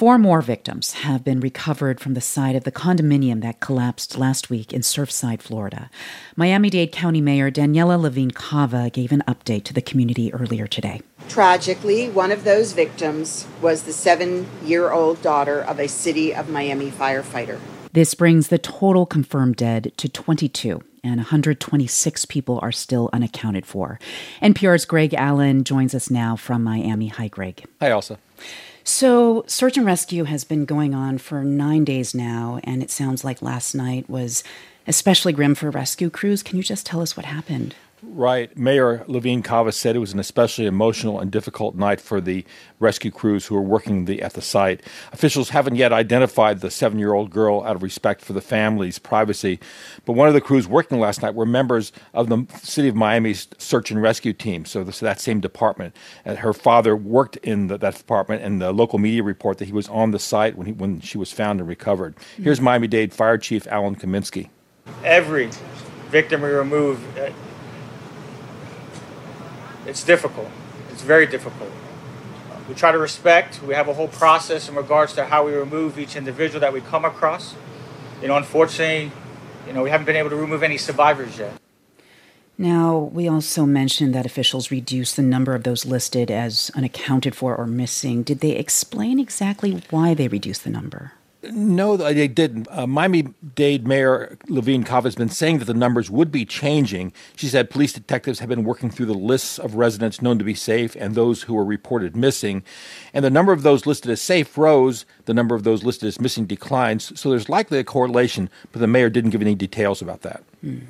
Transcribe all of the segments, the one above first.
4 more victims have been recovered from the side of the condominium that collapsed last week in Surfside, Florida. Miami-Dade County Mayor Daniela Levine Cava gave an update to the community earlier today. Tragically, one of those victims was the 7-year-old daughter of a City of Miami firefighter. This brings the total confirmed dead to 22, and 126 people are still unaccounted for. NPR's Greg Allen joins us now from Miami. Hi, Greg. Hi, Elsa. So, search and rescue has been going on for 9 days now, and it sounds like last night was especially grim for rescue crews. Can you just tell us what happened? Right. Mayor Levine Cava said it was an especially emotional and difficult night for the rescue crews who were working at the site. Officials haven't yet identified the 7-year-old girl out of respect for the family's privacy. But one of the crews working last night were members of the City of Miami's search and rescue team, so that same department. And her father worked in that department, and the local media report that he was on the site when she was found and recovered. Here's Miami-Dade Fire Chief Alan Kaminsky. Every victim we remove, it's difficult. It's very difficult. We try to respect. We have a whole process in regards to how we remove each individual that we come across. Unfortunately, we haven't been able to remove any survivors yet. Now, we also mentioned that officials reduced the number of those listed as unaccounted for or missing. Did they explain exactly why they reduced the number? No, they didn't. Miami-Dade Mayor Levine Cava has been saying that the numbers would be changing. She said police detectives have been working through the lists of residents known to be safe and those who were reported missing. And the number of those listed as safe rose, the number of those listed as missing declines. So there's likely a correlation, but the mayor didn't give any details about that.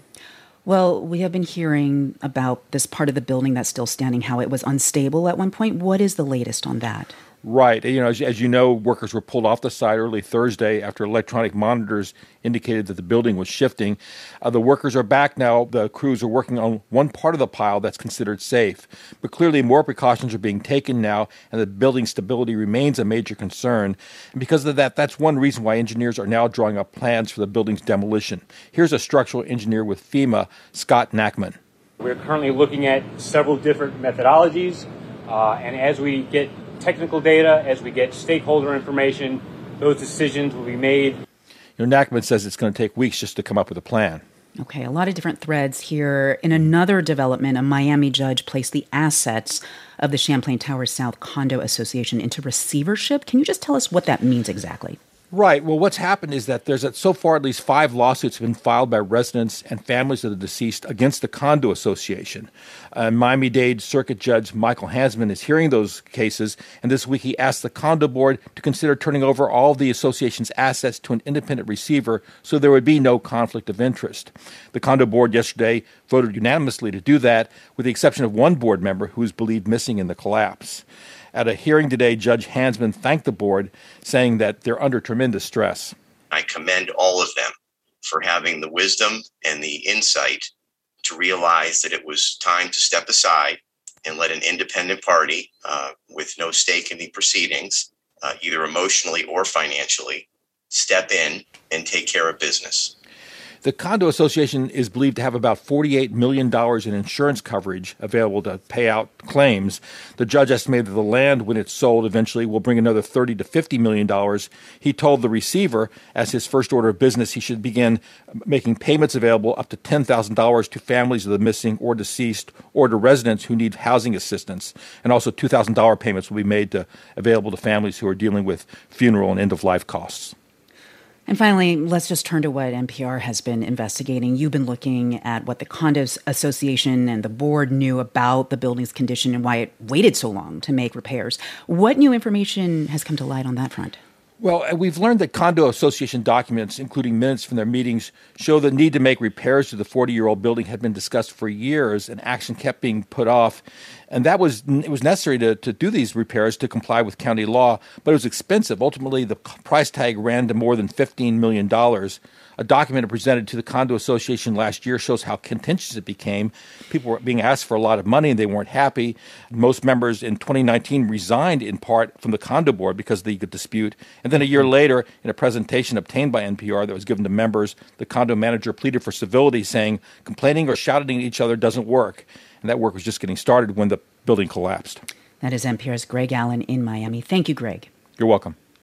Well, we have been hearing about this part of the building that's still standing, how it was unstable at one point. What is the latest on that? Right. As you know, workers were pulled off the site early Thursday after electronic monitors indicated that the building was shifting. The workers are back now. The crews are working on one part of the pile that's considered safe. But clearly more precautions are being taken now, and the building stability remains a major concern. And because of that, that's one reason why engineers are now drawing up plans for the building's demolition. Here's a structural engineer with FEMA, Scott Nachman. We're currently looking at several different methodologies, and as we get technical data, as we get stakeholder information, those decisions will be made. Nachman says it's going to take weeks just to come up with a plan. Okay, a lot of different threads here. In another development, a Miami judge placed the assets of the Champlain Towers South Condo Association into receivership. Can you just tell us what that means exactly? Right. Well, what's happened is that so far at least 5 lawsuits have been filed by residents and families of the deceased against the Condo Association. Miami-Dade Circuit Judge Michael Hansman is hearing those cases, and this week he asked the Condo Board to consider turning over all of the association's assets to an independent receiver so there would be no conflict of interest. The Condo Board yesterday voted unanimously to do that, with the exception of one board member who is believed missing in the collapse. At a hearing today, Judge Hansman thanked the board, saying that they're under tremendous stress. I commend all of them for having the wisdom and the insight to realize that it was time to step aside and let an independent party with no stake in the proceedings, either emotionally or financially, step in and take care of business. The Condo Association is believed to have about $48 million in insurance coverage available to pay out claims. The judge estimated that the land, when it's sold eventually, will bring another $30 to $50 million. He told the receiver, as his first order of business, he should begin making payments available up to $10,000 to families of the missing or deceased or to residents who need housing assistance. And also $2,000 payments will be made available to families who are dealing with funeral and end-of-life costs. And finally, let's just turn to what NPR has been investigating. You've been looking at what the Condos Association and the board knew about the building's condition and why it waited so long to make repairs. What new information has come to light on that front? Well, we've learned that Condo Association documents, including minutes from their meetings, show the need to make repairs to the 40-year-old building had been discussed for years, and action kept being put off. And it was necessary to do these repairs to comply with county law, but it was expensive. Ultimately, the price tag ran to more than $15 million. A document presented to the Condo Association last year shows how contentious it became. People were being asked for a lot of money, and they weren't happy. Most members in 2019 resigned in part from the Condo Board because of the dispute. And then a year later, in a presentation obtained by NPR that was given to members, the condo manager pleaded for civility, saying complaining or shouting at each other doesn't work. And that work was just getting started when the building collapsed. That is NPR's Greg Allen in Miami. Thank you, Greg. You're welcome.